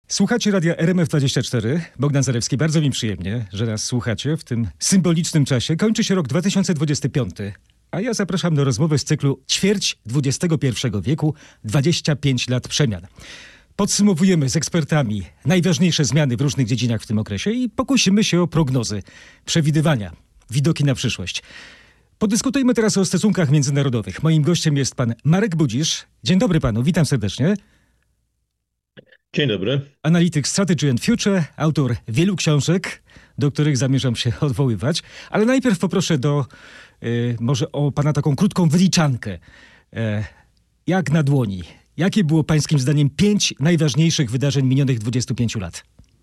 Słuchacie radia RMF24. Bogdan Zarewski, bardzo mi przyjemnie, że nas słuchacie w tym symbolicznym czasie. Kończy się rok 2025, a ja zapraszam do rozmowy z cyklu Ćwierć XXI wieku, 25 lat przemian. Podsumowujemy z ekspertami najważniejsze zmiany w różnych dziedzinach w tym okresie i pokusimy się o prognozy, przewidywania, widoki na przyszłość. Podyskutujmy teraz o stosunkach międzynarodowych. Moim gościem jest pan Marek Budzisz. Dzień dobry panu, witam serdecznie. Dzień dobry. Analityk Strategy and Future, autor wielu książek, do których zamierzam się odwoływać. Ale najpierw poproszę może o pana taką krótką wyliczankę. Jak na dłoni. Jakie było pańskim zdaniem 5 najważniejszych wydarzeń minionych 25 lat?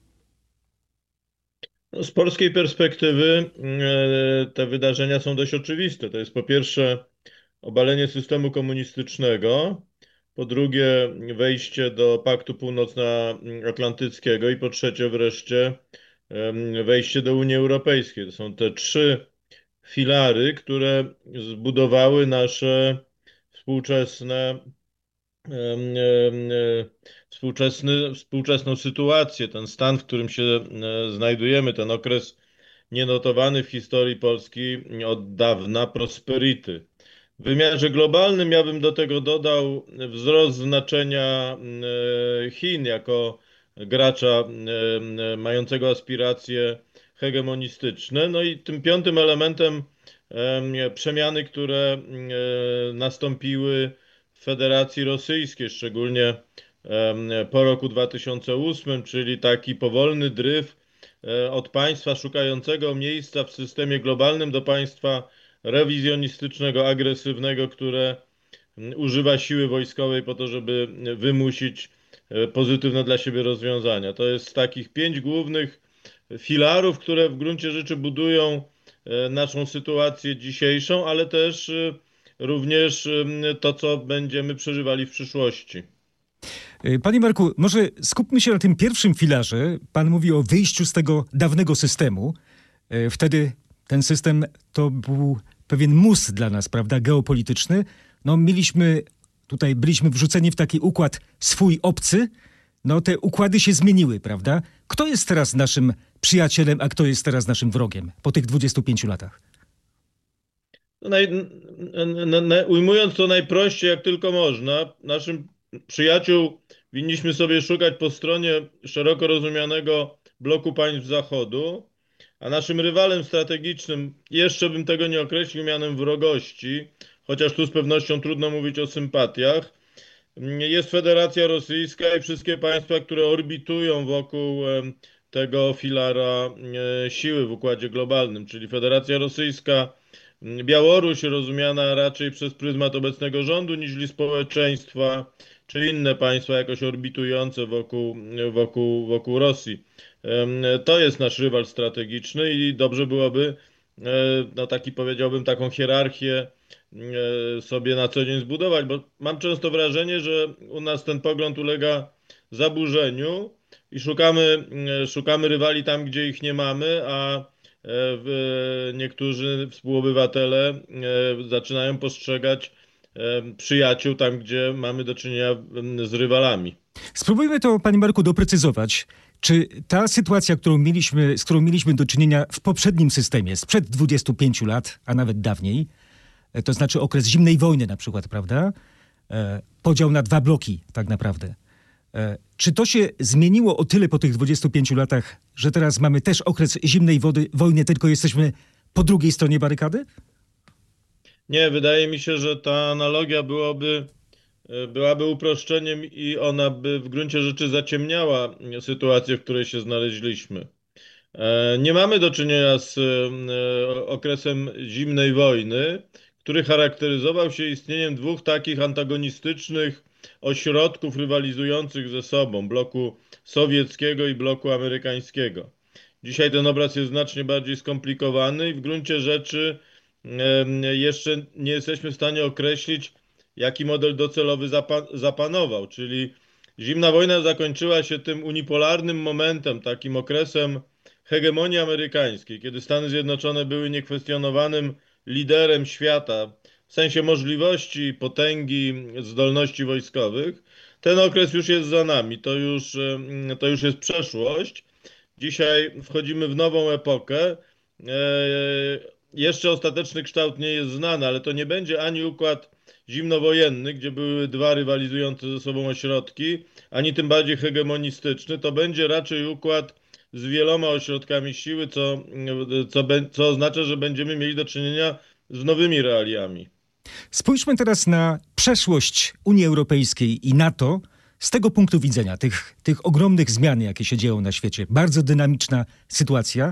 Z polskiej perspektywy te wydarzenia są dość oczywiste. To jest po pierwsze obalenie systemu komunistycznego, po drugie wejście do Paktu Północnoatlantyckiego i po trzecie wreszcie wejście do Unii Europejskiej. To są te trzy filary, które zbudowały nasze współczesne współczesną sytuację, ten stan, w którym się znajdujemy, ten okres nienotowany w historii Polski od dawna prosperity. W wymiarze globalnym ja bym do tego dodał wzrost znaczenia Chin jako gracza mającego aspiracje hegemonistyczne. No i tym piątym elementem przemiany, które nastąpiły w Federacji Rosyjskiej, szczególnie po roku 2008, czyli taki powolny dryf od państwa szukającego miejsca w systemie globalnym do państwa rewizjonistycznego, agresywnego, które używa siły wojskowej po to, żeby wymusić pozytywne dla siebie rozwiązania. To jest z takich 5 głównych filarów, które w gruncie rzeczy budują naszą sytuację dzisiejszą, ale też również to, co będziemy przeżywali w przyszłości. Panie Marku, może skupmy się na tym pierwszym filarze. Pan mówi o wyjściu z tego dawnego systemu. Wtedy ten system to był pewien mus dla nas, prawda, geopolityczny. No byliśmy wrzuceni w taki układ swój obcy. No te układy się zmieniły, prawda? Kto jest teraz naszym przyjacielem, a kto jest teraz naszym wrogiem po tych 25 latach? Ujmując to najprościej, jak tylko można, naszym przyjaciół winniśmy sobie szukać po stronie szeroko rozumianego bloku państw Zachodu, a naszym rywalem strategicznym, jeszcze bym tego nie określił mianem wrogości, chociaż tu z pewnością trudno mówić o sympatiach, jest Federacja Rosyjska i wszystkie państwa, które orbitują wokół tego filara siły w układzie globalnym, czyli Federacja Rosyjska, Białoruś rozumiana raczej przez pryzmat obecnego rządu niż społeczeństwa, czy inne państwa jakoś orbitujące wokół Rosji. To jest nasz rywal strategiczny i dobrze byłoby, no powiedziałbym, taką hierarchię sobie na co dzień zbudować, bo mam często wrażenie, że u nas ten pogląd ulega zaburzeniu i szukamy rywali tam, gdzie ich nie mamy, a niektórzy współobywatele zaczynają postrzegać przyjaciół tam, gdzie mamy do czynienia z rywalami. Spróbujmy to, panie Marku, doprecyzować. Czy ta sytuacja, z którą mieliśmy do czynienia w poprzednim systemie, sprzed 25 lat, a nawet dawniej, to znaczy okres zimnej wojny na przykład, prawda? Podział na 2 bloki tak naprawdę. Czy to się zmieniło o tyle po tych 25 latach, że teraz mamy też okres zimnej wojny, tylko jesteśmy po drugiej stronie barykady? Nie, wydaje mi się, że ta analogia byłaby uproszczeniem i ona by w gruncie rzeczy zaciemniała sytuację, w której się znaleźliśmy. Nie mamy do czynienia z okresem zimnej wojny, który charakteryzował się istnieniem 2 takich antagonistycznych ośrodków rywalizujących ze sobą, bloku sowieckiego i bloku amerykańskiego. Dzisiaj ten obraz jest znacznie bardziej skomplikowany i w gruncie rzeczy jeszcze nie jesteśmy w stanie określić, jaki model docelowy zapanował, czyli zimna wojna zakończyła się tym unipolarnym momentem, takim okresem hegemonii amerykańskiej, kiedy Stany Zjednoczone były niekwestionowanym liderem świata w sensie możliwości, potęgi, zdolności wojskowych. Ten okres już jest za nami, to już jest przeszłość. Dzisiaj wchodzimy w nową epokę. Jeszcze ostateczny kształt nie jest znany, ale to nie będzie ani układ zimnowojenny, gdzie były dwa rywalizujące ze sobą ośrodki, ani tym bardziej hegemonistyczny. To będzie raczej układ z wieloma ośrodkami siły, co oznacza, że będziemy mieli do czynienia z nowymi realiami. Spójrzmy teraz na przeszłość Unii Europejskiej i NATO z tego punktu widzenia, tych ogromnych zmian, jakie się dzieją na świecie. Bardzo dynamiczna sytuacja.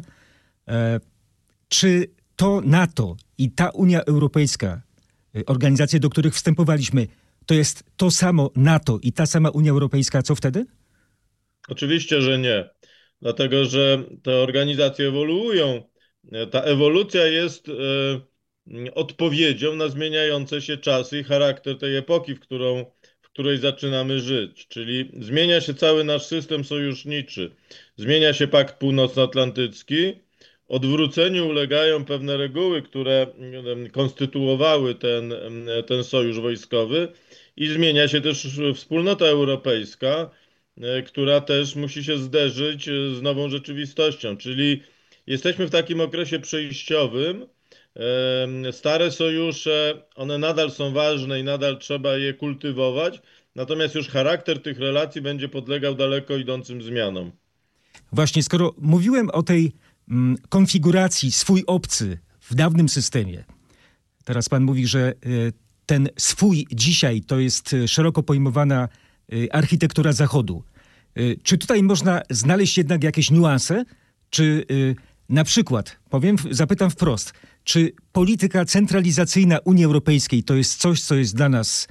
Czy to NATO i ta Unia Europejska, organizacje, do których wstępowaliśmy, to jest to samo NATO i ta sama Unia Europejska, co wtedy? Oczywiście, że nie, dlatego że te organizacje ewoluują. Ta ewolucja jest odpowiedzią na zmieniające się czasy i charakter tej epoki, w której zaczynamy żyć. Czyli zmienia się cały nasz system sojuszniczy, zmienia się Pakt Północnoatlantycki, odwróceniu ulegają pewne reguły, które konstytuowały ten sojusz wojskowy i zmienia się też wspólnota europejska, która też musi się zderzyć z nową rzeczywistością. Czyli jesteśmy w takim okresie przejściowym. Stare sojusze, one nadal są ważne i nadal trzeba je kultywować, natomiast już charakter tych relacji będzie podlegał daleko idącym zmianom. Właśnie, skoro mówiłem o tej konfiguracji swój obcy w dawnym systemie, teraz pan mówi, że ten swój dzisiaj to jest szeroko pojmowana architektura Zachodu. Czy tutaj można znaleźć jednak jakieś niuanse? Czy na przykład, zapytam wprost, czy polityka centralizacyjna Unii Europejskiej to jest coś, co jest dla nas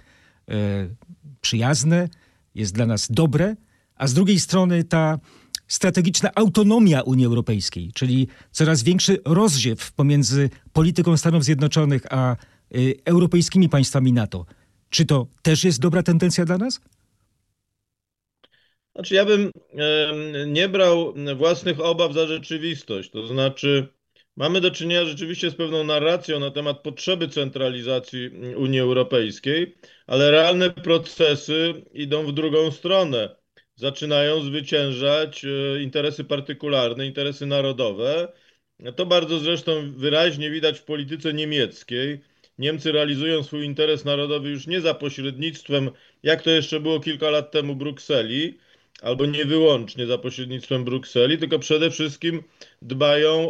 przyjazne, jest dla nas dobre, a z drugiej strony ta strategiczna autonomia Unii Europejskiej, czyli coraz większy rozziew pomiędzy polityką Stanów Zjednoczonych a europejskimi państwami NATO. Czy to też jest dobra tendencja dla nas? Znaczy, ja bym nie brał własnych obaw za rzeczywistość. To znaczy, mamy do czynienia rzeczywiście z pewną narracją na temat potrzeby centralizacji Unii Europejskiej, ale realne procesy idą w drugą stronę. Zaczynają zwyciężać interesy partykularne, interesy narodowe. To bardzo zresztą wyraźnie widać w polityce niemieckiej. Niemcy realizują swój interes narodowy już nie za pośrednictwem, jak to jeszcze było kilka lat temu, Brukseli, albo nie wyłącznie za pośrednictwem Brukseli, tylko przede wszystkim dbają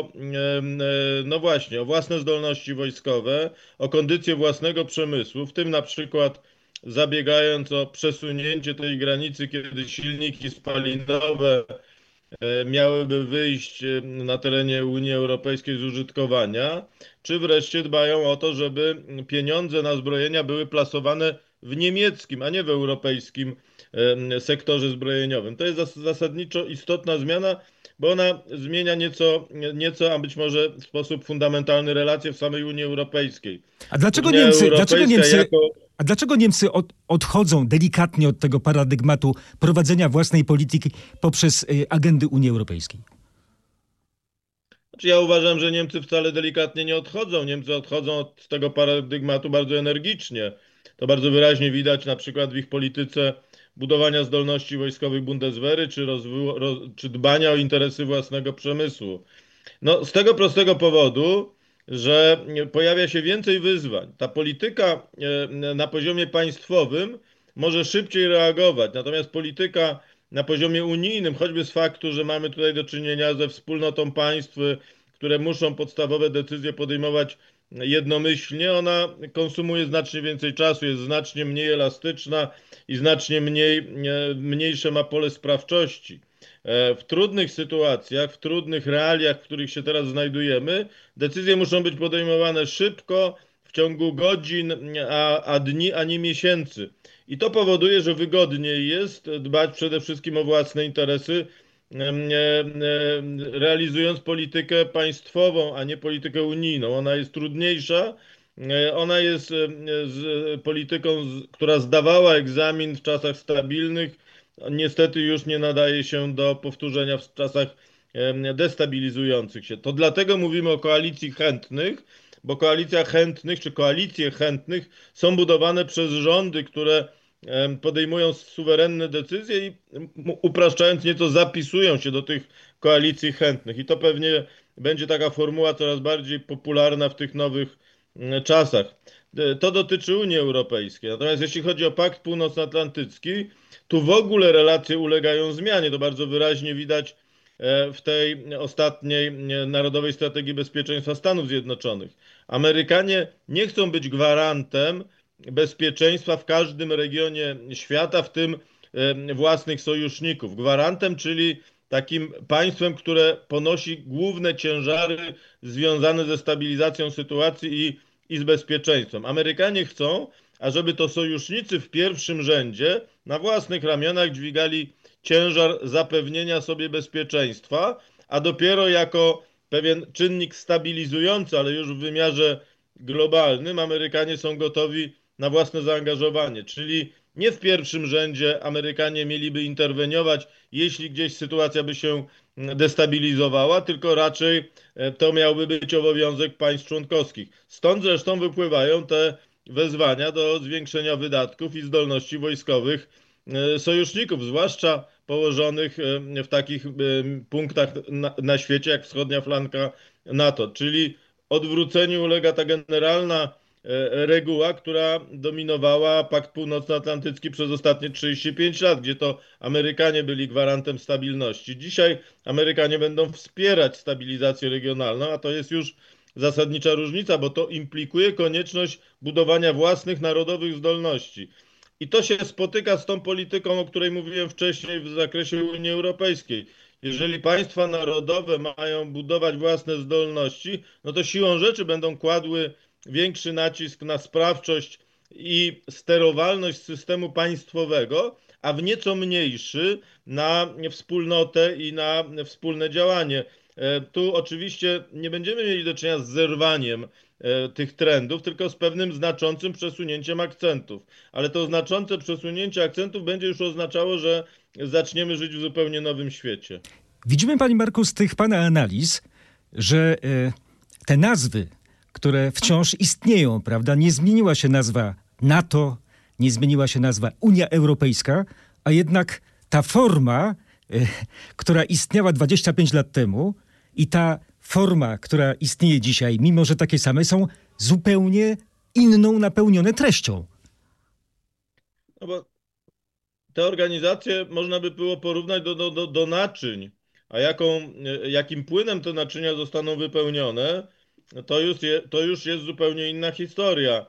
no właśnie, o własne zdolności wojskowe, o kondycję własnego przemysłu, w tym na przykład zabiegając o przesunięcie tej granicy, kiedy silniki spalinowe miałyby wyjść na terenie Unii Europejskiej z użytkowania, czy wreszcie dbają o to, żeby pieniądze na zbrojenia były plasowane w niemieckim, a nie w europejskim sektorze zbrojeniowym. To jest zasadniczo istotna zmiana, bo ona zmienia nieco, a być może w sposób fundamentalny relacje w samej Unii Europejskiej. A dlaczego Unia Niemcy, Europejska jako a dlaczego Niemcy odchodzą delikatnie od tego paradygmatu prowadzenia własnej polityki poprzez agendy Unii Europejskiej? Znaczy, ja uważam, że Niemcy wcale delikatnie nie odchodzą. Niemcy odchodzą od tego paradygmatu bardzo energicznie. To bardzo wyraźnie widać na przykład w ich polityce budowania zdolności wojskowych Bundeswehry czy dbania o interesy własnego przemysłu. No, z tego prostego powodu, że pojawia się więcej wyzwań. Ta polityka na poziomie państwowym może szybciej reagować, natomiast polityka na poziomie unijnym, choćby z faktu, że mamy tutaj do czynienia ze wspólnotą państw, które muszą podstawowe decyzje podejmować jednomyślnie, ona konsumuje znacznie więcej czasu, jest znacznie mniej elastyczna i znacznie mniejsze ma pole sprawczości. W trudnych sytuacjach, w trudnych realiach, w których się teraz znajdujemy, decyzje muszą być podejmowane szybko, w ciągu godzin, a dni, a nie miesięcy. I to powoduje, że wygodniej jest dbać przede wszystkim o własne interesy, realizując politykę państwową, a nie politykę unijną. Ona jest trudniejsza, ona jest polityką, która zdawała egzamin w czasach stabilnych, niestety już nie nadaje się do powtórzenia w czasach destabilizujących się. To dlatego mówimy o koalicji chętnych, bo koalicja chętnych czy koalicje chętnych są budowane przez rządy, które podejmują suwerenne decyzje i upraszczając nieco zapisują się do tych koalicji chętnych. I to pewnie będzie taka formuła coraz bardziej popularna w tych nowych czasach. To dotyczy Unii Europejskiej. Natomiast jeśli chodzi o Pakt Północnoatlantycki, tu w ogóle relacje ulegają zmianie. To bardzo wyraźnie widać w tej ostatniej Narodowej Strategii Bezpieczeństwa Stanów Zjednoczonych. Amerykanie nie chcą być gwarantem bezpieczeństwa w każdym regionie świata, w tym własnych sojuszników. Gwarantem, czyli takim państwem, które ponosi główne ciężary związane ze stabilizacją sytuacji i z bezpieczeństwem. Amerykanie chcą, ażeby to sojusznicy w pierwszym rzędzie na własnych ramionach dźwigali ciężar zapewnienia sobie bezpieczeństwa, a dopiero jako pewien czynnik stabilizujący, ale już w wymiarze globalnym, Amerykanie są gotowi na własne zaangażowanie. Czyli nie w pierwszym rzędzie Amerykanie mieliby interweniować, jeśli gdzieś sytuacja by się destabilizowała, tylko raczej to miałby być obowiązek państw członkowskich. Stąd zresztą wypływają te wezwania do zwiększenia wydatków i zdolności wojskowych sojuszników, zwłaszcza położonych w takich punktach na świecie jak wschodnia flanka NATO. Czyli odwróceniu ulega ta generalna reguła, która dominowała Pakt Północnoatlantycki przez ostatnie 35 lat, gdzie to Amerykanie byli gwarantem stabilności. Dzisiaj Amerykanie będą wspierać stabilizację regionalną, a to jest już zasadnicza różnica, bo to implikuje konieczność budowania własnych narodowych zdolności. I to się spotyka z tą polityką, o której mówiłem wcześniej w zakresie Unii Europejskiej. Jeżeli państwa narodowe mają budować własne zdolności, no to siłą rzeczy będą kładły większy nacisk na sprawczość i sterowalność systemu państwowego, a w nieco mniejszy na wspólnotę i na wspólne działanie. Tu oczywiście nie będziemy mieli do czynienia z zerwaniem tych trendów, tylko z pewnym znaczącym przesunięciem akcentów. Ale to znaczące przesunięcie akcentów będzie już oznaczało, że zaczniemy żyć w zupełnie nowym świecie. Widzimy, panie Marku, z tych pana analiz, że te nazwy, które wciąż istnieją, prawda? Nie zmieniła się nazwa NATO, nie zmieniła się nazwa Unia Europejska, a jednak ta forma, która istniała 25 lat temu i ta forma, która istnieje dzisiaj, mimo że takie same, są zupełnie inną, napełnione treścią. No bo te organizacje można by było porównać do naczyń, a jakim płynem te naczynia zostaną wypełnione, to już jest zupełnie inna historia.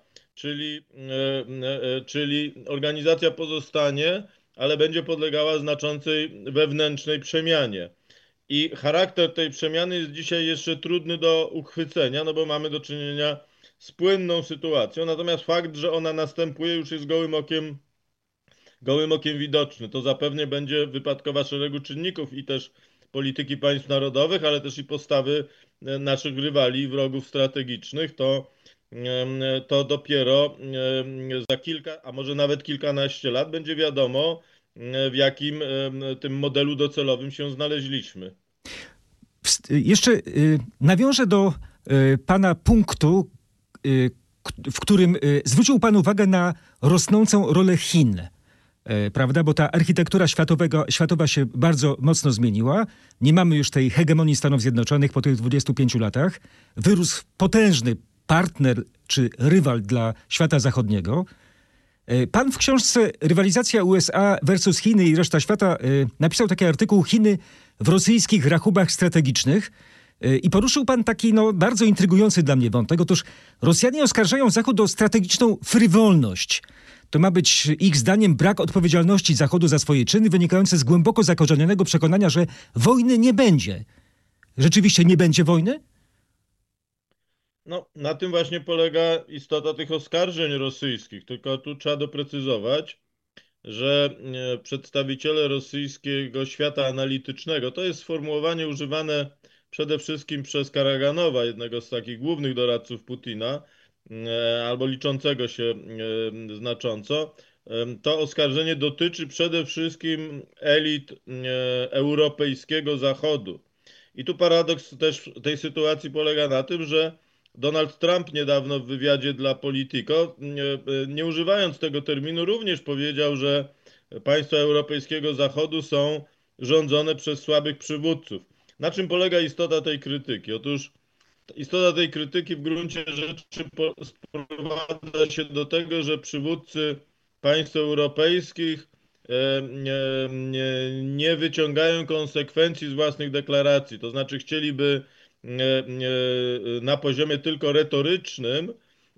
Czyli organizacja pozostanie, ale będzie podlegała znaczącej wewnętrznej przemianie. I charakter tej przemiany jest dzisiaj jeszcze trudny do uchwycenia, no bo mamy do czynienia z płynną sytuacją. Natomiast fakt, że ona następuje, już jest gołym okiem widoczny. To zapewne będzie wypadkowa szeregu czynników i też polityki państw narodowych, ale też i postawy naszych rywali i wrogów strategicznych. To dopiero za kilka, a może nawet kilkanaście lat będzie wiadomo, w jakim tym modelu docelowym się znaleźliśmy. Jeszcze nawiążę do pana punktu, w którym zwrócił pan uwagę na rosnącą rolę Chin. Prawda? Bo ta architektura światowa się bardzo mocno zmieniła. Nie mamy już tej hegemonii Stanów Zjednoczonych po tych 25 latach. Wyrósł potężny partner czy rywal dla świata zachodniego. Pan w książce Rywalizacja USA versus Chiny i reszta świata napisał taki artykuł Chiny w rosyjskich rachubach strategicznych i poruszył pan taki bardzo intrygujący dla mnie wątek. Otóż Rosjanie oskarżają Zachód o strategiczną frywolność. To ma być ich zdaniem brak odpowiedzialności Zachodu za swoje czyny wynikający z głęboko zakorzenionego przekonania, że wojny nie będzie. Rzeczywiście nie będzie wojny? No, na tym właśnie polega istota tych oskarżeń rosyjskich. Tylko tu trzeba doprecyzować, że przedstawiciele rosyjskiego świata analitycznego, to jest sformułowanie używane przede wszystkim przez Karaganowa, jednego z takich głównych doradców Putina, albo liczącego się znacząco. To oskarżenie dotyczy przede wszystkim elit europejskiego Zachodu. I tu paradoks też tej sytuacji polega na tym, że Donald Trump niedawno w wywiadzie dla Politico, nie używając tego terminu, również powiedział, że państwa europejskiego Zachodu są rządzone przez słabych przywódców. Na czym polega istota tej krytyki? Otóż istota tej krytyki w gruncie rzeczy sprowadza się do tego, że przywódcy państw europejskich nie wyciągają konsekwencji z własnych deklaracji. To znaczy chcieliby na poziomie tylko retorycznym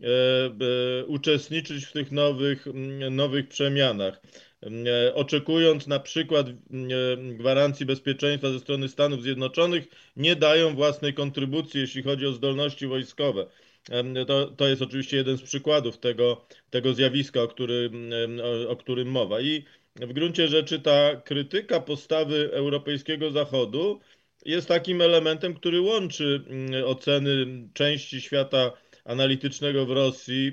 uczestniczyć w tych nowych przemianach. Oczekując na przykład gwarancji bezpieczeństwa ze strony Stanów Zjednoczonych, nie dają własnej kontrybucji, jeśli chodzi o zdolności wojskowe. To jest oczywiście jeden z przykładów tego zjawiska, o którym mowa. I w gruncie rzeczy ta krytyka postawy europejskiego Zachodu jest takim elementem, który łączy oceny części świata analitycznego w Rosji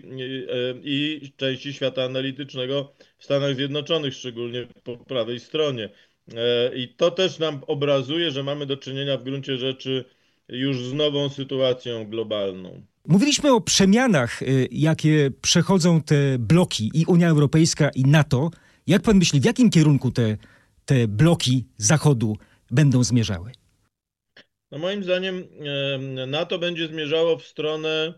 i części świata analitycznego w Stanach Zjednoczonych, szczególnie po prawej stronie. I to też nam obrazuje, że mamy do czynienia w gruncie rzeczy już z nową sytuacją globalną. Mówiliśmy o przemianach, jakie przechodzą te bloki, i Unia Europejska, i NATO. Jak pan myśli, w jakim kierunku te bloki Zachodu będą zmierzały? No moim zdaniem NATO będzie zmierzało w stronę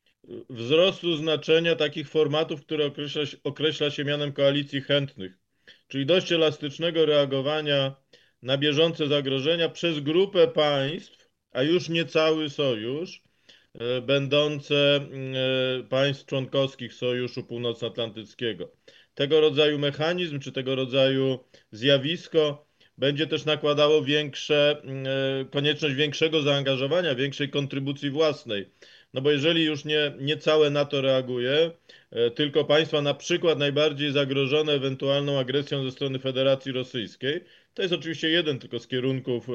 wzrostu znaczenia takich formatów, które określa się mianem koalicji chętnych, czyli dość elastycznego reagowania na bieżące zagrożenia przez grupę państw, a już nie cały sojusz, będące państw członkowskich Sojuszu Północnoatlantyckiego. Tego rodzaju mechanizm, czy tego rodzaju zjawisko będzie też nakładało konieczność większego zaangażowania, większej kontrybucji własnej. No bo jeżeli już nie całe NATO reaguje, tylko państwa na przykład najbardziej zagrożone ewentualną agresją ze strony Federacji Rosyjskiej, to jest oczywiście jeden tylko z kierunków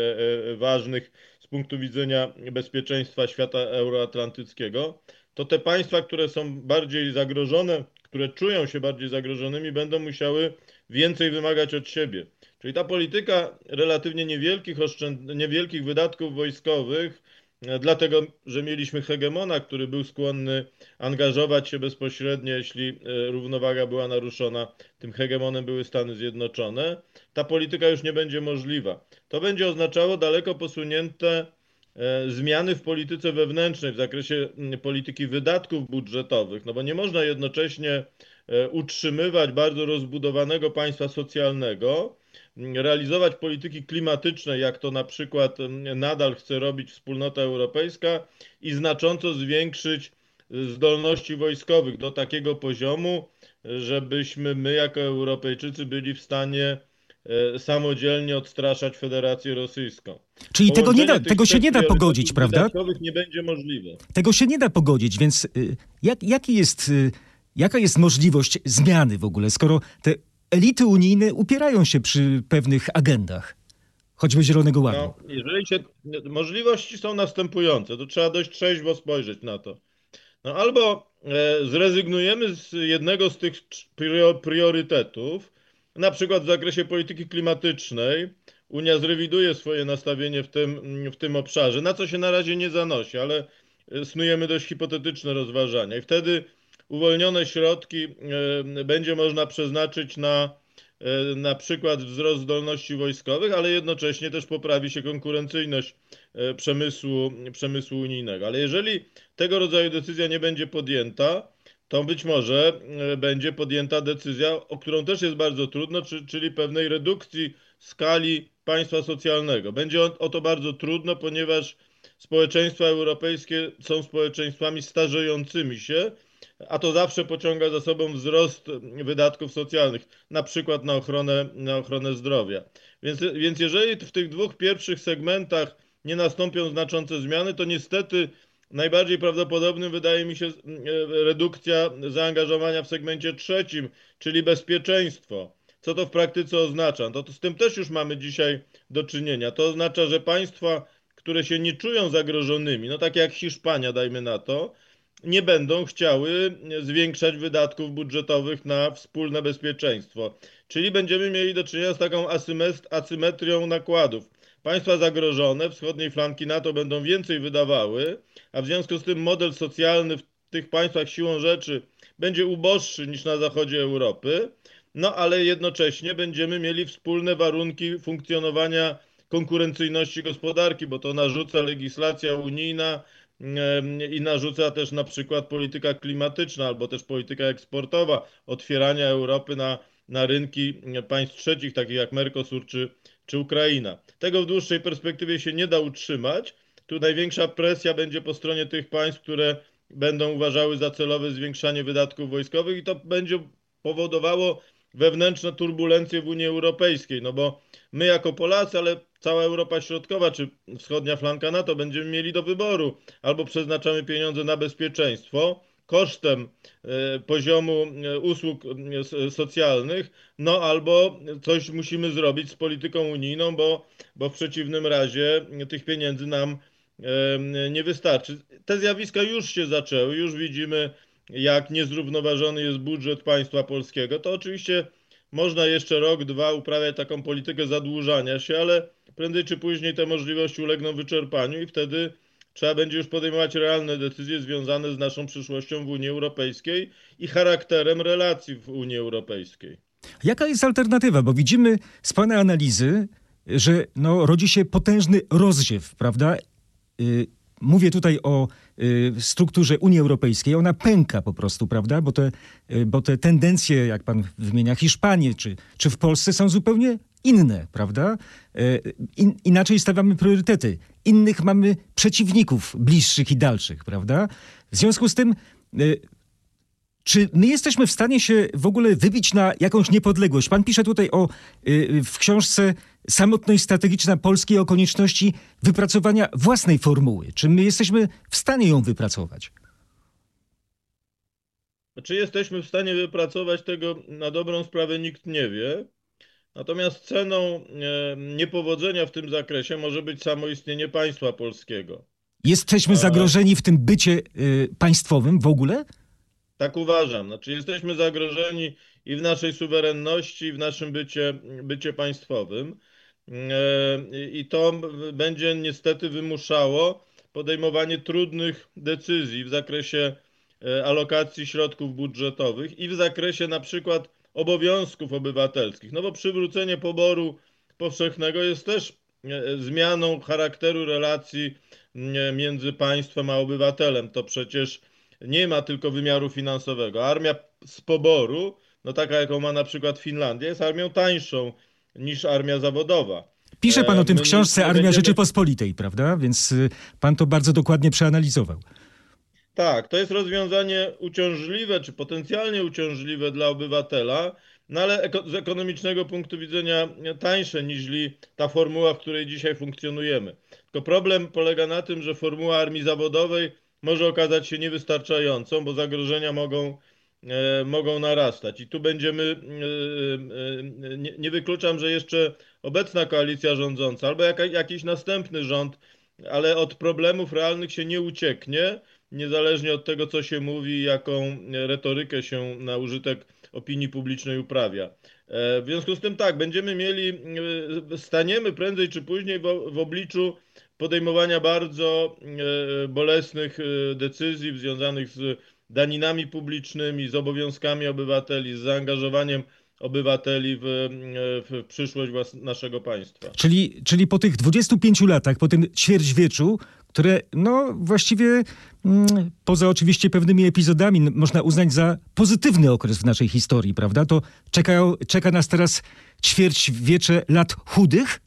ważnych z punktu widzenia bezpieczeństwa świata euroatlantyckiego, to te państwa, które są bardziej zagrożone, które czują się bardziej zagrożonymi, będą musiały więcej wymagać od siebie. Czyli ta polityka relatywnie niewielkich wydatków wojskowych, dlatego, że mieliśmy hegemona, który był skłonny angażować się bezpośrednio, jeśli równowaga była naruszona. Tym hegemonem były Stany Zjednoczone. Ta polityka już nie będzie możliwa. To będzie oznaczało daleko posunięte zmiany w polityce wewnętrznej, w zakresie polityki wydatków budżetowych, no bo nie można jednocześnie utrzymywać bardzo rozbudowanego państwa socjalnego, realizować polityki klimatycznej, jak to na przykład nadal chce robić Wspólnota Europejska, i znacząco zwiększyć zdolności wojskowych do takiego poziomu, żebyśmy my jako Europejczycy byli w stanie samodzielnie odstraszać Federację Rosyjską. Czyli Połączenie tych tego się trzech nie da priorytetów pogodzić, prawda? wydatkowych nie będzie możliwe. Tego się nie da pogodzić, więc jaka jest możliwość zmiany w ogóle, skoro te elity unijne upierają się przy pewnych agendach, choćby Zielonego Ładu? No, możliwości są następujące, to trzeba dość trzeźwo spojrzeć na to. No, albo zrezygnujemy z jednego z tych priorytetów, na przykład w zakresie polityki klimatycznej. Unia zrewiduje swoje nastawienie w tym obszarze, na co się na razie nie zanosi, ale snujemy dość hipotetyczne rozważania. I wtedy uwolnione środki będzie można przeznaczyć na przykład wzrost zdolności wojskowych, ale jednocześnie też poprawi się konkurencyjność przemysłu unijnego. Ale jeżeli tego rodzaju decyzja nie będzie podjęta, to być może będzie podjęta decyzja, o którą też jest bardzo trudno, czyli pewnej redukcji skali państwa socjalnego. Będzie o to bardzo trudno, ponieważ społeczeństwa europejskie są społeczeństwami starzejącymi się, a to zawsze pociąga za sobą wzrost wydatków socjalnych, na przykład na ochronę zdrowia. Więc jeżeli w tych dwóch pierwszych segmentach nie nastąpią znaczące zmiany, to niestety najbardziej prawdopodobnym wydaje mi się redukcja zaangażowania w segmencie trzecim, czyli bezpieczeństwo. Co to w praktyce oznacza? To z tym też już mamy dzisiaj do czynienia. To oznacza, że państwa, które się nie czują zagrożonymi, no takie jak Hiszpania, dajmy na to, nie będą chciały zwiększać wydatków budżetowych na wspólne bezpieczeństwo. Czyli będziemy mieli do czynienia z taką asymetrią nakładów. państwa zagrożone wschodniej flanki NATO będą więcej wydawały, a w związku z tym model socjalny w tych państwach siłą rzeczy będzie uboższy niż na zachodzie Europy, no ale jednocześnie będziemy mieli wspólne warunki funkcjonowania konkurencyjności gospodarki, bo to narzuca legislacja unijna i narzuca też na przykład polityka klimatyczna albo też polityka eksportowa, otwierania Europy na rynki państw trzecich, takich jak Mercosur czy Ukraina. Tego w dłuższej perspektywie się nie da utrzymać. Tu największa presja będzie po stronie tych państw, które będą uważały za celowe zwiększanie wydatków wojskowych i to będzie powodowało wewnętrzne turbulencje w Unii Europejskiej, no bo my jako Polacy, ale cała Europa Środkowa czy wschodnia flanka NATO będziemy mieli do wyboru. Albo przeznaczamy pieniądze na bezpieczeństwo kosztem poziomu usług socjalnych, no albo coś musimy zrobić z polityką unijną, bo w przeciwnym razie tych pieniędzy nam nie wystarczy. Te zjawiska już się zaczęły, już widzimy, jak niezrównoważony jest budżet państwa polskiego. To oczywiście można jeszcze rok, dwa uprawiać taką politykę zadłużania się, ale prędzej czy później te możliwości ulegną wyczerpaniu i wtedy trzeba będzie już podejmować realne decyzje związane z naszą przyszłością w Unii Europejskiej i charakterem relacji w Unii Europejskiej. Jaka jest alternatywa? Bo widzimy z pana analizy, że rodzi się potężny rozdziew, prawda? Mówię tutaj o strukturze Unii Europejskiej. Ona pęka po prostu, prawda? Bo te tendencje, jak pan wymienia Hiszpanię czy w Polsce, są zupełnie inne, prawda? Inaczej stawiamy priorytety. Innych mamy przeciwników bliższych i dalszych, prawda? W związku z tym czy my jesteśmy w stanie się w ogóle wybić na jakąś niepodległość? Pan pisze tutaj w książce Samotność strategiczna Polski o konieczności wypracowania własnej formuły. Czy my jesteśmy w stanie ją wypracować? Czy jesteśmy w stanie wypracować tego na dobrą sprawę, nikt nie wie. Natomiast ceną niepowodzenia w tym zakresie może być samo istnienie państwa polskiego. Jesteśmy zagrożeni w tym bycie państwowym w ogóle? Tak uważam. Znaczy jesteśmy zagrożeni i w naszej suwerenności, i w naszym bycie państwowym. I to będzie niestety wymuszało podejmowanie trudnych decyzji w zakresie alokacji środków budżetowych i w zakresie na przykład obowiązków obywatelskich. No bo przywrócenie poboru powszechnego jest też zmianą charakteru relacji między państwem a obywatelem. To przecież nie ma tylko wymiaru finansowego. Armia z poboru, no taka jaką ma na przykład Finlandia, jest armią tańszą niż armia zawodowa. Pisze pan o tym w książce Armia będziemy... Rzeczypospolitej, prawda? Więc pan to bardzo dokładnie przeanalizował. Tak, to jest rozwiązanie uciążliwe, czy potencjalnie uciążliwe dla obywatela, no ale z ekonomicznego punktu widzenia tańsze niż ta formuła, w której dzisiaj funkcjonujemy. Tylko problem polega na tym, że formuła armii zawodowej może okazać się niewystarczającą, bo zagrożenia mogą narastać. I tu będziemy, nie wykluczam, że jeszcze obecna koalicja rządząca albo jakiś następny rząd, ale od problemów realnych się nie ucieknie, niezależnie od tego, co się mówi, jaką retorykę się na użytek opinii publicznej uprawia. W związku z tym tak, staniemy prędzej czy później w obliczu podejmowania bardzo bolesnych decyzji związanych z daninami publicznymi, z obowiązkami obywateli, z zaangażowaniem obywateli w przyszłość naszego państwa. Czyli po tych 25 latach, po tym ćwierćwieczu, które właściwie poza oczywiście pewnymi epizodami można uznać za pozytywny okres w naszej historii, prawda? To czeka nas teraz ćwierćwiecze lat chudych?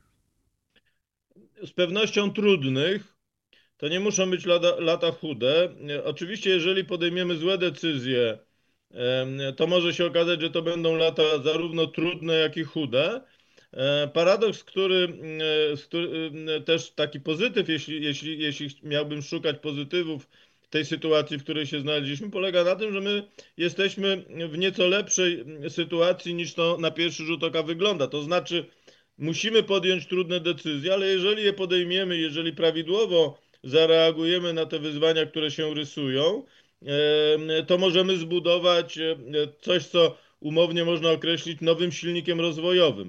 Z pewnością trudnych. To nie muszą być lata chude. Oczywiście, jeżeli podejmiemy złe decyzje, to może się okazać, że to będą lata zarówno trudne, jak i chude. Paradoks, który też taki pozytyw, jeśli miałbym szukać pozytywów w tej sytuacji, w której się znaleźliśmy, polega na tym, że my jesteśmy w nieco lepszej sytuacji niż to na pierwszy rzut oka wygląda. To znaczy, musimy podjąć trudne decyzje, ale jeżeli je podejmiemy, jeżeli prawidłowo zareagujemy na te wyzwania, które się rysują, to możemy zbudować coś, co umownie można określić nowym silnikiem rozwojowym.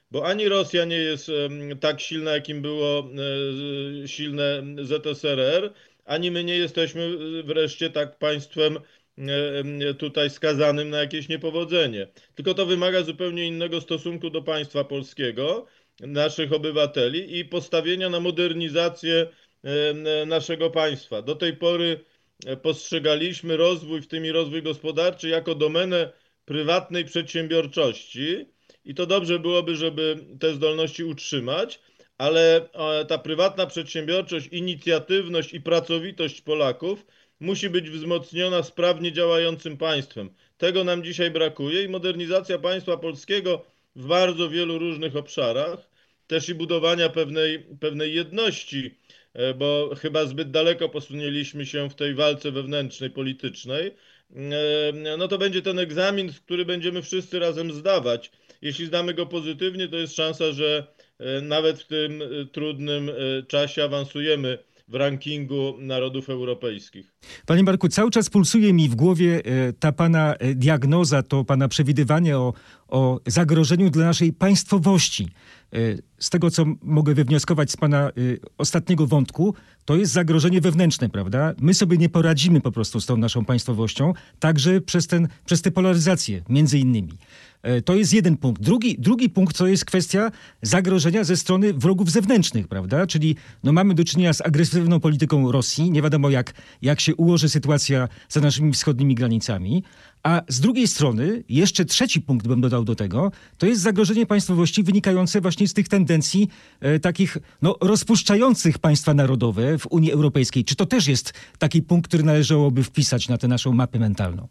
bo ani Rosja nie jest tak silna, jakim było silne ZSRR, ani my nie jesteśmy wreszcie tak państwem tutaj skazanym na jakieś niepowodzenie. Tylko to wymaga zupełnie innego stosunku do państwa polskiego, naszych obywateli i postawienia na modernizację naszego państwa. Do tej pory postrzegaliśmy rozwój, w tym i rozwój gospodarczy, jako domenę prywatnej przedsiębiorczości i to dobrze byłoby, żeby te zdolności utrzymać, ale ta prywatna przedsiębiorczość, inicjatywność i pracowitość Polaków musi być wzmocniona sprawnie działającym państwem. Tego nam dzisiaj brakuje i modernizacja państwa polskiego w bardzo wielu różnych obszarach, też i budowania pewnej jedności, bo chyba zbyt daleko posunęliśmy się w tej walce wewnętrznej, politycznej, no to będzie ten egzamin, który będziemy wszyscy razem zdawać. Jeśli zdamy go pozytywnie, to jest szansa, że nawet w tym trudnym czasie awansujemy w rankingu narodów europejskich. Panie Marku, cały czas pulsuje mi w głowie ta pana diagnoza, to pana przewidywanie o zagrożeniu dla naszej państwowości. Z tego, co mogę wywnioskować z pana ostatniego wątku, to jest zagrożenie wewnętrzne, prawda? My sobie nie poradzimy po prostu z tą naszą państwowością, także przez tę polaryzację, między innymi. To jest jeden punkt. Drugi punkt to jest kwestia zagrożenia ze strony wrogów zewnętrznych, prawda? Czyli no, mamy do czynienia z agresywną polityką Rosji. Nie wiadomo, jak się ułoży sytuacja za naszymi wschodnimi granicami. A z drugiej strony, jeszcze trzeci punkt bym dodał do tego, to jest zagrożenie państwowości wynikające właśnie z tych tendencji takich no, rozpuszczających państwa narodowe w Unii Europejskiej. Czy to też jest taki punkt, który należałoby wpisać na tę naszą mapę mentalną?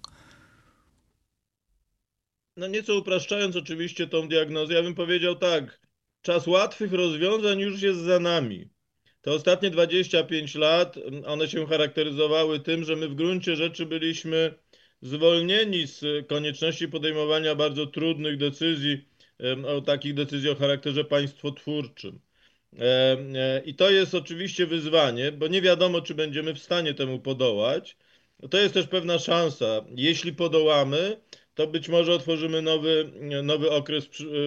No nieco upraszczając oczywiście tą diagnozę, ja bym powiedział tak, czas łatwych rozwiązań już jest za nami. Te ostatnie 25 lat, one się charakteryzowały tym, że my w gruncie rzeczy byliśmy zwolnieni z konieczności podejmowania bardzo trudnych decyzji, o takich decyzji o charakterze państwotwórczym. I to jest oczywiście wyzwanie, bo nie wiadomo, czy będziemy w stanie temu podołać. To jest też pewna szansa. Jeśli podołamy, to być może otworzymy nowy okres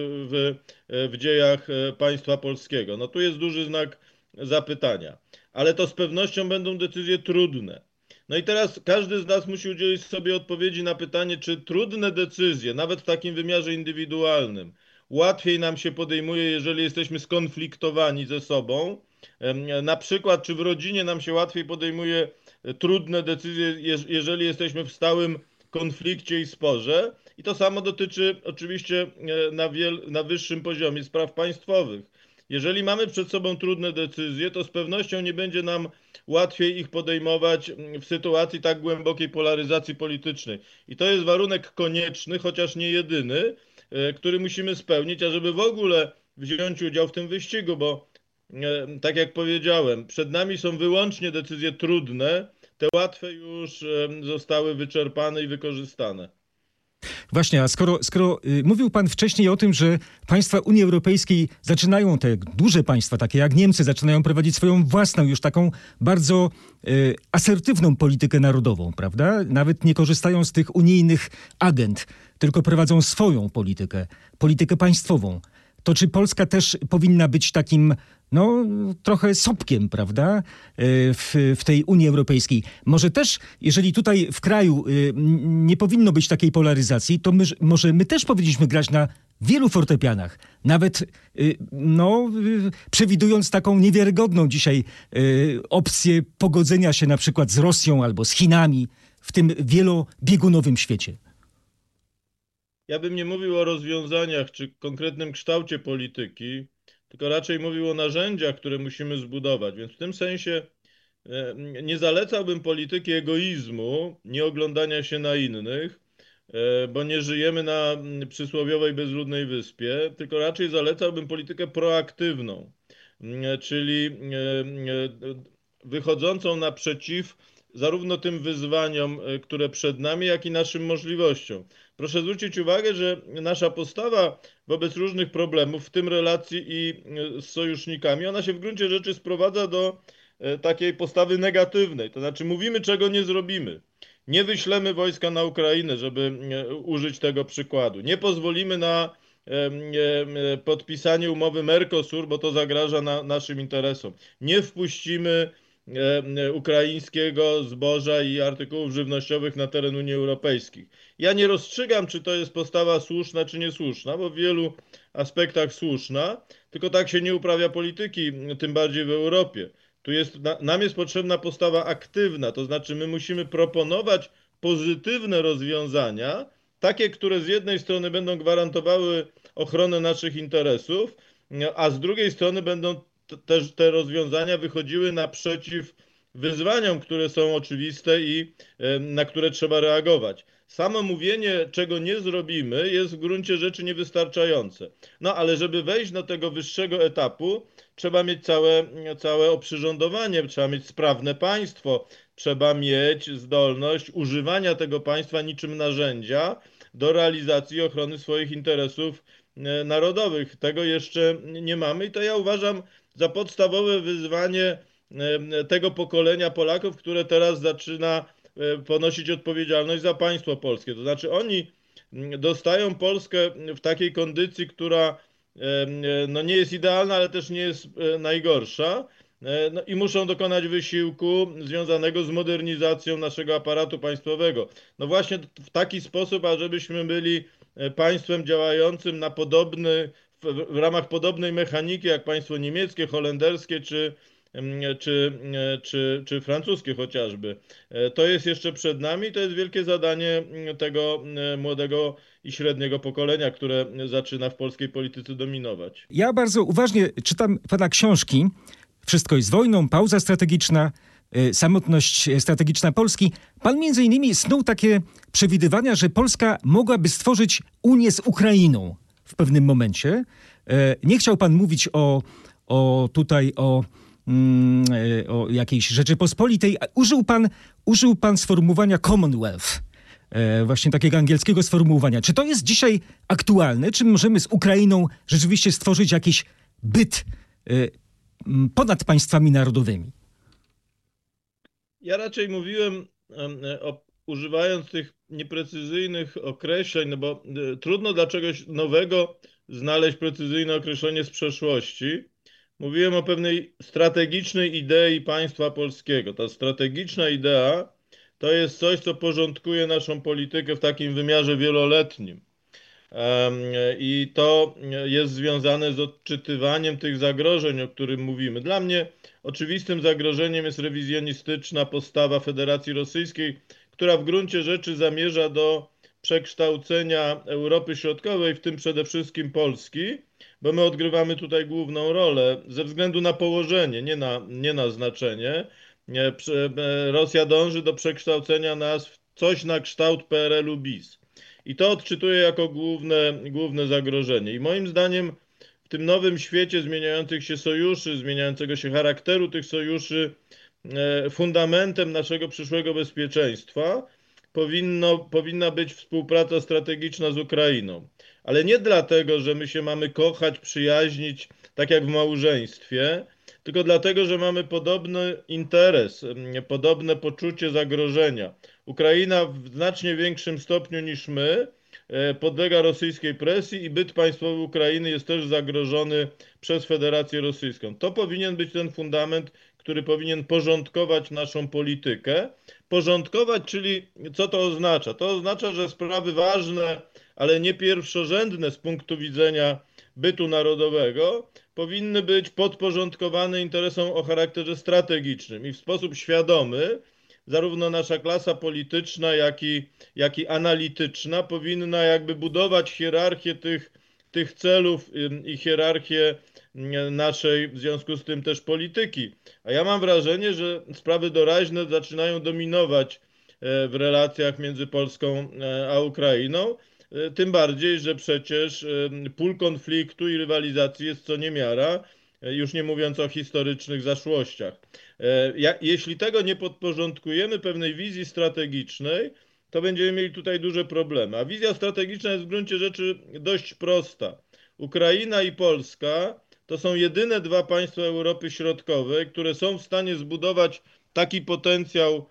w dziejach państwa polskiego. No tu jest duży znak zapytania, ale to z pewnością będą decyzje trudne. No i teraz każdy z nas musi udzielić sobie odpowiedzi na pytanie, czy trudne decyzje, nawet w takim wymiarze indywidualnym, łatwiej nam się podejmuje, jeżeli jesteśmy skonfliktowani ze sobą. Na przykład, czy w rodzinie nam się łatwiej podejmuje trudne decyzje, jeżeli jesteśmy w stałym konflikcie i sporze. I to samo dotyczy oczywiście na wyższym poziomie spraw państwowych. Jeżeli mamy przed sobą trudne decyzje, to z pewnością nie będzie nam łatwiej ich podejmować w sytuacji tak głębokiej polaryzacji politycznej. I to jest warunek konieczny, chociaż nie jedyny, który musimy spełnić, ażeby w ogóle wziąć udział w tym wyścigu, bo tak jak powiedziałem, przed nami są wyłącznie decyzje trudne, te łatwe już zostały wyczerpane i wykorzystane. Właśnie, a skoro mówił pan wcześniej o tym, że państwa Unii Europejskiej zaczynają, te duże państwa, takie jak Niemcy, zaczynają prowadzić swoją własną, już taką bardzo asertywną politykę narodową, prawda? Nawet nie korzystają z tych unijnych agend, tylko prowadzą swoją politykę państwową. To czy Polska też powinna być takim, no, trochę sopkiem, prawda, w tej Unii Europejskiej? Może też, jeżeli tutaj w kraju nie powinno być takiej polaryzacji, to może my też powinniśmy grać na wielu fortepianach, nawet no, przewidując taką niewiarygodną dzisiaj opcję pogodzenia się na przykład z Rosją albo z Chinami w tym wielobiegunowym świecie. Ja bym nie mówił o rozwiązaniach czy konkretnym kształcie polityki, tylko raczej mówił o narzędziach, które musimy zbudować. Więc w tym sensie nie zalecałbym polityki egoizmu, nie oglądania się na innych, bo nie żyjemy na przysłowiowej bezludnej wyspie, tylko raczej zalecałbym politykę proaktywną, czyli wychodzącą naprzeciw zarówno tym wyzwaniom, które przed nami, jak i naszym możliwościom. Proszę zwrócić uwagę, że nasza postawa wobec różnych problemów, w tym relacji i z sojusznikami, ona się w gruncie rzeczy sprowadza do takiej postawy negatywnej. To znaczy mówimy, czego nie zrobimy. Nie wyślemy wojska na Ukrainę, żeby użyć tego przykładu. Nie pozwolimy na podpisanie umowy Mercosur, bo to zagraża naszym interesom. Nie wpuścimy ukraińskiego zboża i artykułów żywnościowych na teren Unii Europejskiej. Ja nie rozstrzygam, czy to jest postawa słuszna, czy niesłuszna, bo w wielu aspektach słuszna, tylko tak się nie uprawia polityki, tym bardziej w Europie. Nam jest potrzebna postawa aktywna, to znaczy my musimy proponować pozytywne rozwiązania, takie, które z jednej strony będą gwarantowały ochronę naszych interesów, a z drugiej strony będą też te rozwiązania wychodziły naprzeciw wyzwaniom, które są oczywiste i na które trzeba reagować. Samo mówienie, czego nie zrobimy, jest w gruncie rzeczy niewystarczające. No ale żeby wejść do tego wyższego etapu, trzeba mieć całe oprzyrządowanie, trzeba mieć sprawne państwo, trzeba mieć zdolność używania tego państwa niczym narzędzia do realizacji ochrony swoich interesów narodowych. Tego jeszcze nie mamy i to ja uważam za podstawowe wyzwanie tego pokolenia Polaków, które teraz zaczyna ponosić odpowiedzialność za państwo polskie. To znaczy oni dostają Polskę w takiej kondycji, która no nie jest idealna, ale też nie jest najgorsza. No i muszą dokonać wysiłku związanego z modernizacją naszego aparatu państwowego. No właśnie w taki sposób, ażebyśmy byli państwem działającym na w ramach podobnej mechaniki jak państwo niemieckie, holenderskie czy francuskie chociażby. To jest jeszcze przed nami, to jest wielkie zadanie tego młodego i średniego pokolenia, które zaczyna w polskiej polityce dominować. Ja bardzo uważnie czytam pana książki. Wszystko jest wojną, pauza strategiczna, samotność strategiczna Polski. Pan między innymi snuł takie przewidywania, że Polska mogłaby stworzyć Unię z Ukrainą w pewnym momencie. Nie chciał pan mówić o jakiejś Rzeczypospolitej. Użył pan sformułowania Commonwealth. Właśnie takiego angielskiego sformułowania. Czy to jest dzisiaj aktualne? Czy możemy z Ukrainą rzeczywiście stworzyć jakiś byt ponad państwami narodowymi? Ja raczej mówiłem, używając tych nieprecyzyjnych określeń, no bo trudno dla czegoś nowego znaleźć precyzyjne określenie z przeszłości. Mówiłem o pewnej strategicznej idei państwa polskiego. Ta strategiczna idea to jest coś, co porządkuje naszą politykę w takim wymiarze wieloletnim. I to jest związane z odczytywaniem tych zagrożeń, o których mówimy. Dla mnie oczywistym zagrożeniem jest rewizjonistyczna postawa Federacji Rosyjskiej, która w gruncie rzeczy zamierza do przekształcenia Europy Środkowej, w tym przede wszystkim Polski, bo my odgrywamy tutaj główną rolę ze względu na położenie, nie na znaczenie. Rosja dąży do przekształcenia nas w coś na kształt PRL-u bis. I to odczytuję jako główne zagrożenie. I moim zdaniem w tym nowym świecie zmieniających się sojuszy, zmieniającego się charakteru tych sojuszy, fundamentem naszego przyszłego bezpieczeństwa powinna być współpraca strategiczna z Ukrainą. Ale nie dlatego, że my się mamy kochać, przyjaźnić, tak jak w małżeństwie, tylko dlatego, że mamy podobny interes, podobne poczucie zagrożenia. Ukraina w znacznie większym stopniu niż my podlega rosyjskiej presji i byt państwowy Ukrainy jest też zagrożony przez Federację Rosyjską. To powinien być ten fundament, który powinien porządkować naszą politykę. Porządkować, czyli co to oznacza? To oznacza, że sprawy ważne, ale nie pierwszorzędne z punktu widzenia bytu narodowego, powinny być podporządkowane interesom o charakterze strategicznym i w sposób świadomy zarówno nasza klasa polityczna, jak i analityczna powinna jakby budować hierarchię tych celów i hierarchię naszej w związku z tym też polityki. A ja mam wrażenie, że sprawy doraźne zaczynają dominować w relacjach między Polską a Ukrainą. Tym bardziej, że przecież pól konfliktu i rywalizacji jest co niemiara, już nie mówiąc o historycznych zaszłościach. Jeśli tego nie podporządkujemy pewnej wizji strategicznej, to będziemy mieli tutaj duże problemy. A wizja strategiczna jest w gruncie rzeczy dość prosta. Ukraina i Polska to są jedyne dwa państwa Europy Środkowej, które są w stanie zbudować taki potencjał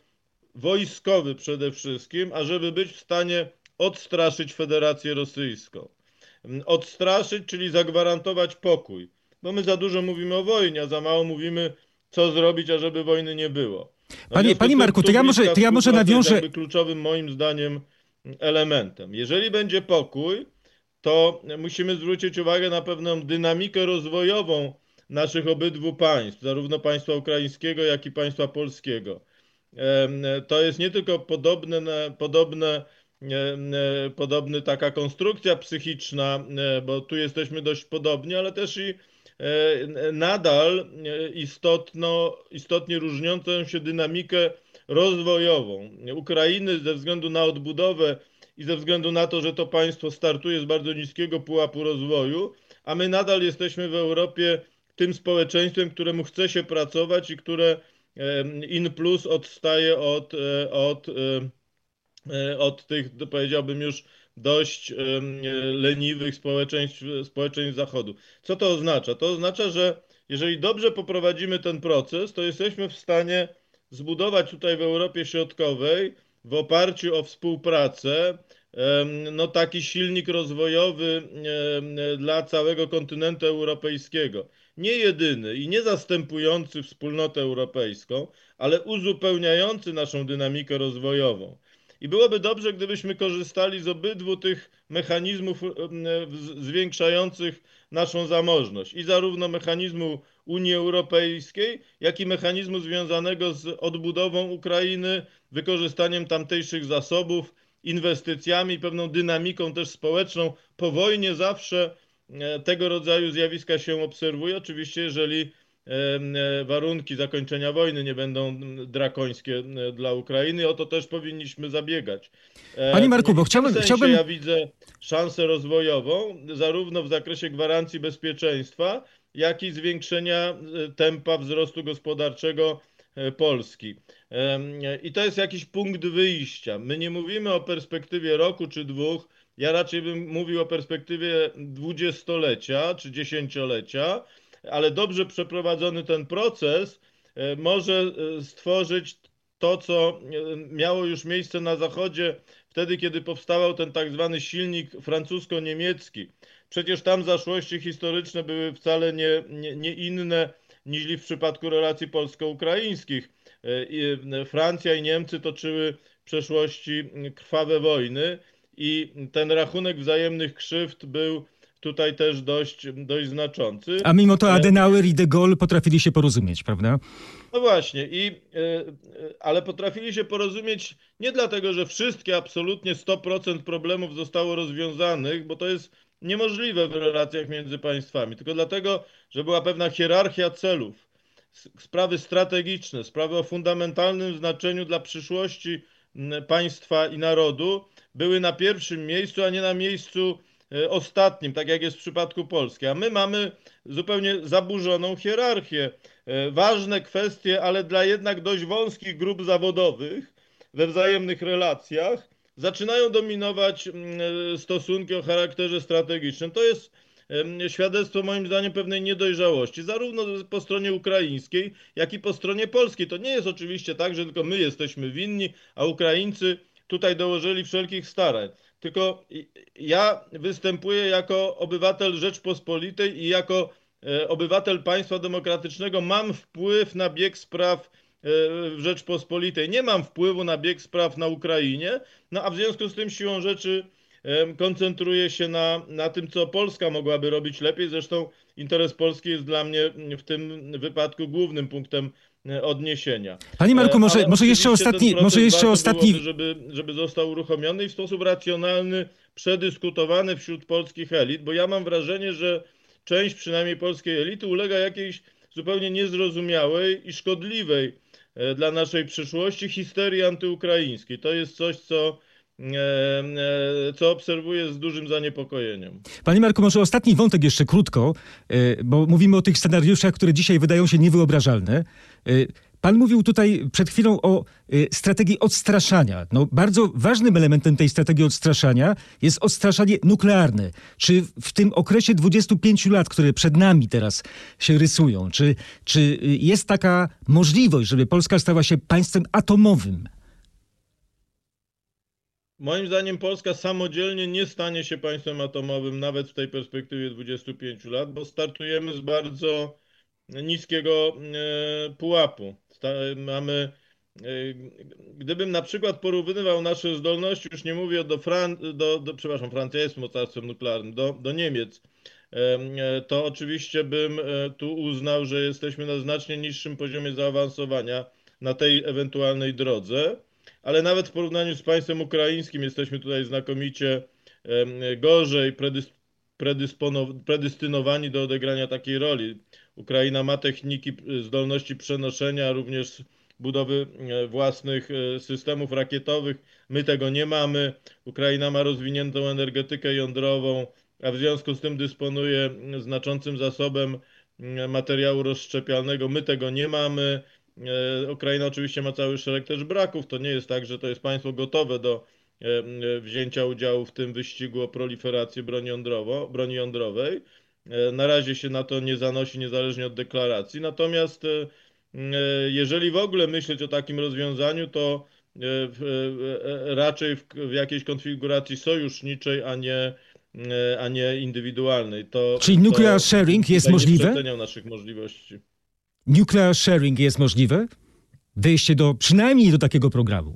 wojskowy przede wszystkim, ażeby być w stanie odstraszyć Federację Rosyjską. odstraszyć, czyli zagwarantować pokój. Bo my za dużo mówimy o wojnie, a za mało mówimy, co zrobić, ażeby wojny nie było. No, w związku Panie z tym Marku, tu bliska to ja może współpraca jest nawiążę. jakby kluczowym moim zdaniem elementem. Jeżeli będzie pokój, to musimy zwrócić uwagę na pewną dynamikę rozwojową naszych obydwu państw, zarówno państwa ukraińskiego, jak i państwa polskiego. To jest nie tylko podobny taka konstrukcja psychiczna, bo tu jesteśmy dość podobni, ale też i nadal istotnie różniącą się dynamikę rozwojową Ukrainy ze względu na odbudowę i ze względu na to, że to państwo startuje z bardzo niskiego pułapu rozwoju, a my nadal jesteśmy w Europie tym społeczeństwem, któremu chce się pracować i które in plus odstaje od tych, powiedziałbym już, dość leniwych społeczeństw Zachodu. Co to oznacza? To oznacza, że jeżeli dobrze poprowadzimy ten proces, to jesteśmy w stanie zbudować tutaj w Europie Środkowej w oparciu o współpracę no taki silnik rozwojowy dla całego kontynentu europejskiego. Nie jedyny i nie zastępujący wspólnotę europejską, ale uzupełniający naszą dynamikę rozwojową. I byłoby dobrze, gdybyśmy korzystali z obydwu tych mechanizmów zwiększających naszą zamożność. I zarówno mechanizmu Unii Europejskiej, jak i mechanizmu związanego z odbudową Ukrainy, wykorzystaniem tamtejszych zasobów, inwestycjami i pewną dynamiką też społeczną. Po wojnie zawsze tego rodzaju zjawiska się obserwuje. Oczywiście, jeżeli warunki zakończenia wojny nie będą drakońskie dla Ukrainy, o to też powinniśmy zabiegać. Panie Marku, bo W tym sensie chciałbym. ja widzę szansę rozwojową, zarówno w zakresie gwarancji bezpieczeństwa, jak i zwiększenia tempa wzrostu gospodarczego Polski. I to jest jakiś punkt wyjścia. My nie mówimy o perspektywie roku czy dwóch, ja raczej bym mówił o perspektywie dwudziestolecia czy dziesięciolecia, ale dobrze przeprowadzony ten proces może stworzyć to, co miało już miejsce na Zachodzie wtedy, kiedy powstawał ten tak zwany silnik francusko-niemiecki. Przecież tam zaszłości historyczne były wcale nie inne niż w przypadku relacji polsko-ukraińskich. Francja i Niemcy toczyły w przeszłości krwawe wojny i ten rachunek wzajemnych krzywd był tutaj też dość znaczący. A mimo to Adenauer i de Gaulle potrafili się porozumieć, prawda? No właśnie, ale potrafili się porozumieć nie dlatego, że wszystkie absolutnie 100% problemów zostało rozwiązanych, bo to jest niemożliwe w relacjach między państwami, tylko dlatego, że była pewna hierarchia celów, sprawy strategiczne, sprawy o fundamentalnym znaczeniu dla przyszłości państwa i narodu były na pierwszym miejscu, a nie na miejscu ostatnim, tak jak jest w przypadku Polski. A my mamy zupełnie zaburzoną hierarchię. Ważne kwestie, ale dla jednak dość wąskich grup zawodowych we wzajemnych relacjach zaczynają dominować stosunki o charakterze strategicznym. To jest świadectwo moim zdaniem pewnej niedojrzałości, zarówno po stronie ukraińskiej, jak i po stronie polskiej. To nie jest oczywiście tak, że tylko my jesteśmy winni, a Ukraińcy tutaj dołożyli wszelkich starań. Tylko ja występuję jako obywatel Rzeczpospolitej i jako obywatel państwa demokratycznego mam wpływ na bieg spraw w Rzeczpospolitej. Nie mam wpływu na bieg spraw na Ukrainie, no a w związku z tym siłą rzeczy koncentruję się na tym, co Polska mogłaby robić lepiej. Zresztą interes Polski jest dla mnie w tym wypadku głównym punktem odniesienia. Panie Marku, może jeszcze ostatni. Żeby został uruchomiony i w sposób racjonalny przedyskutowany wśród polskich elit, bo ja mam wrażenie, że część przynajmniej polskiej elity ulega jakiejś zupełnie niezrozumiałej i szkodliwej dla naszej przyszłości histerii antyukraińskiej. To jest coś, co obserwuję z dużym zaniepokojeniem. Panie Marku, może ostatni wątek jeszcze krótko, bo mówimy o tych scenariuszach, które dzisiaj wydają się niewyobrażalne. Pan mówił tutaj przed chwilą o strategii odstraszania. No, bardzo ważnym elementem tej strategii odstraszania jest odstraszanie nuklearne. Czy w tym okresie 25 lat, które przed nami teraz się rysują, czy jest taka możliwość, żeby Polska stała się państwem atomowym? Moim zdaniem Polska samodzielnie nie stanie się państwem atomowym nawet w tej perspektywie 25 lat, bo startujemy z bardzo niskiego pułapu. Gdybym na przykład porównywał nasze zdolności, już nie mówię przepraszam, Francja jest mocarstwem nuklearnym, do Niemiec, to oczywiście bym tu uznał, że jesteśmy na znacznie niższym poziomie zaawansowania na tej ewentualnej drodze, ale nawet w porównaniu z państwem ukraińskim jesteśmy tutaj znakomicie gorzej predystynowani do odegrania takiej roli. Ukraina ma techniki, zdolności przenoszenia, również budowy własnych systemów rakietowych. My tego nie mamy. Ukraina ma rozwiniętą energetykę jądrową, a w związku z tym dysponuje znaczącym zasobem materiału rozszczepialnego. My tego nie mamy. Ukraina oczywiście ma cały szereg też braków. To nie jest tak, że to jest państwo gotowe do wzięcia udziału w tym wyścigu o proliferację broni jądrowej. Na razie się na to nie zanosi, niezależnie od deklaracji. Natomiast jeżeli w ogóle myśleć o takim rozwiązaniu, to raczej w jakiejś konfiguracji sojuszniczej, a nie indywidualnej. Czyli nuclear sharing jest tutaj nie możliwe? przeceniał naszych możliwości. Nuclear sharing jest możliwe? Wejście przynajmniej do takiego programu.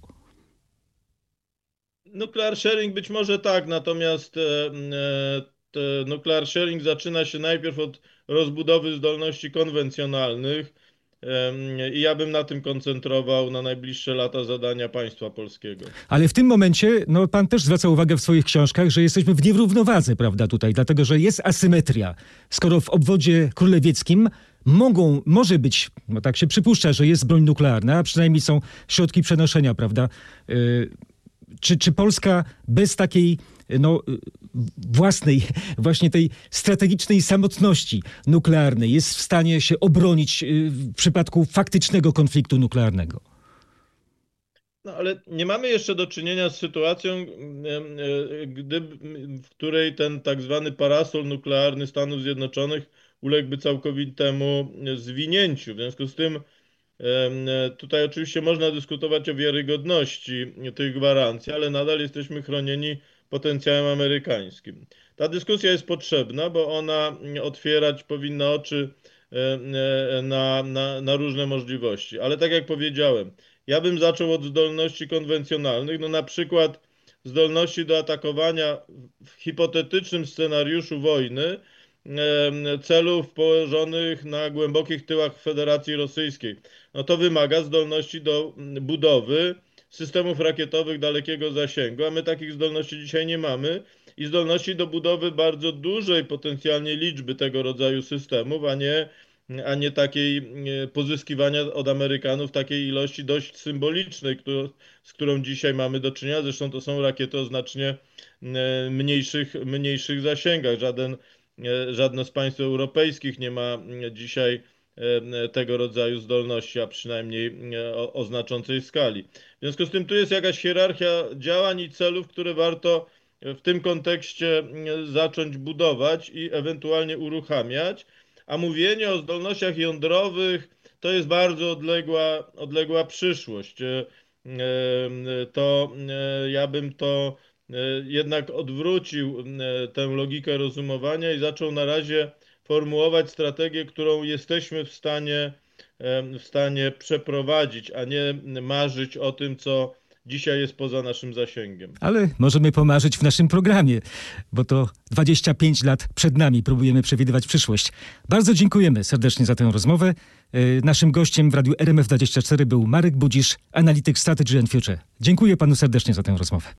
Nuclear sharing być może tak, natomiast nuclear sharing zaczyna się najpierw od rozbudowy zdolności konwencjonalnych i ja bym na tym koncentrował na najbliższe lata zadania państwa polskiego. Ale w tym momencie, no pan też zwraca uwagę w swoich książkach, że jesteśmy w nierównowadze, prawda, tutaj, dlatego że jest asymetria. Skoro w obwodzie królewieckim może być, no tak się przypuszcza, że jest broń nuklearna, a przynajmniej są środki przenoszenia, prawda? Czy Polska bez takiej własnej, właśnie tej strategicznej samotności nuklearnej jest w stanie się obronić w przypadku faktycznego konfliktu nuklearnego? No ale nie mamy jeszcze do czynienia z sytuacją, w której ten tak zwany parasol nuklearny Stanów Zjednoczonych uległby całkowitemu zwinięciu. W związku z tym tutaj oczywiście można dyskutować o wiarygodności tych gwarancji, ale nadal jesteśmy chronieni potencjałem amerykańskim. Ta dyskusja jest potrzebna, bo ona otwierać powinna oczy na różne możliwości. Ale tak jak powiedziałem, ja bym zaczął od zdolności konwencjonalnych, no na przykład zdolności do atakowania w hipotetycznym scenariuszu wojny celów położonych na głębokich tyłach Federacji Rosyjskiej. No to wymaga zdolności do budowy systemów rakietowych dalekiego zasięgu, a my takich zdolności dzisiaj nie mamy i zdolności do budowy bardzo dużej potencjalnie liczby tego rodzaju systemów, a nie takiej pozyskiwania od Amerykanów takiej ilości dość symbolicznej, z którą dzisiaj mamy do czynienia. Zresztą to są rakiety o znacznie mniejszych zasięgach. Żadne z państw europejskich nie ma dzisiaj tego rodzaju zdolności, a przynajmniej o znaczącej skali. W związku z tym tu jest jakaś hierarchia działań i celów, które warto w tym kontekście zacząć budować i ewentualnie uruchamiać, a mówienie o zdolnościach jądrowych to jest bardzo odległa przyszłość. Ja bym to jednak odwrócił tę logikę rozumowania i zaczął na razie formułować strategię, którą jesteśmy w stanie przeprowadzić, a nie marzyć o tym, co dzisiaj jest poza naszym zasięgiem. Ale możemy pomarzyć w naszym programie, bo to 25 lat przed nami. Próbujemy przewidywać przyszłość. Bardzo dziękujemy serdecznie za tę rozmowę. Naszym gościem w radiu RMF24 był Marek Budzisz, analityk Strategy and Future. Dziękuję panu serdecznie za tę rozmowę.